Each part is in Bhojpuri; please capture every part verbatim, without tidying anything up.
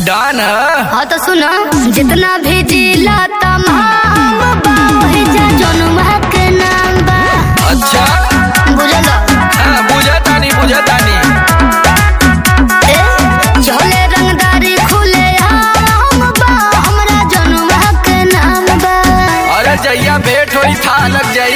डान हाँ तो सुना, जितना भी जिला तमाम बा वही जा जनुमा के नाम बा। अच्छा बुझल? हाँ बुझतानी बुझतानी। ए चले रंगदारी खुले आम बा हमरा जनुमा के नाम बा। अरे जइया भेंट होई था लग जाई।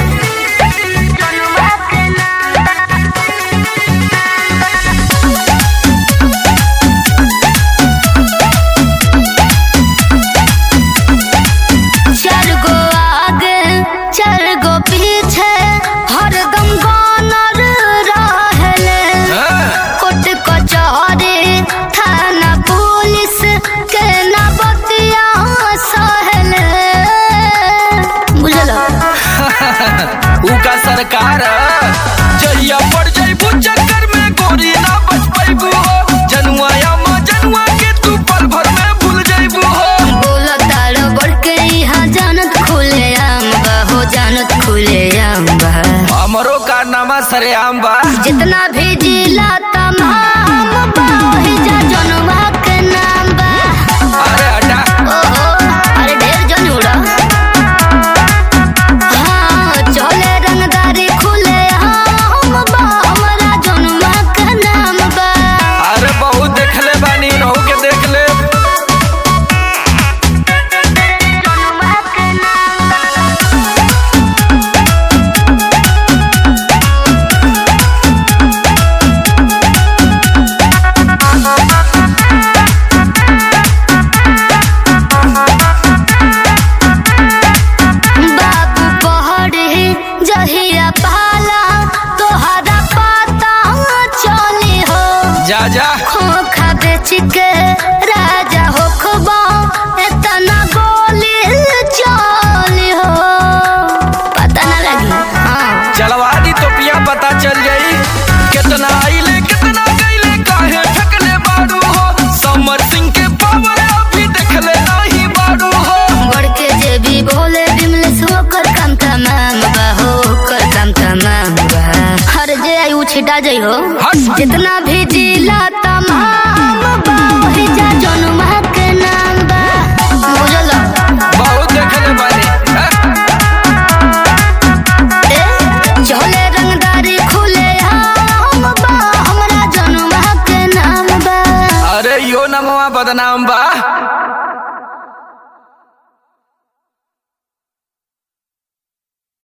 उका सरकार जइया पड़ जाइबू चक्कर में गोरी ना बच पाइबू हो। जनुआ या मां जनुआ के तू पल भर में भूल जाइबू हो। बोला तार बढ़ के यहाँ जानत खुले आम बा हो, जानत खुले आम बा। हमरो कारनामा सरेआम बा। जितना भी जिला तमाम बा वही जा जनुआ के नाम बा। अरे हटा ओहो अरे ढेर जन उड़ा। जा जा खोखा बेच के राजा हो खबा इतना गोली चली हो, पता ना लगी। हाँ चलवा दी तो पिया पता चल जाई। कितना आइले कितना गइले काहे ठकले बाड़ू हो। समर सिंह के पावर अभी देखले नहीं बाड़ू हो। बढ़ के जे भी बोले बिमलेश होकर काम तमाम बा हो, कर काम तमाम बा। हर जे आई उछिटा जाइ हो। जितना भी जिला तमाम बा वही जा जनुमा के नाम बा। बुझल? बहुत देखले बानी। ए चले रंगदारी खुले आम बा हमरा जनुमा के नाम बा। अरे यो नमवा बदनाम बा।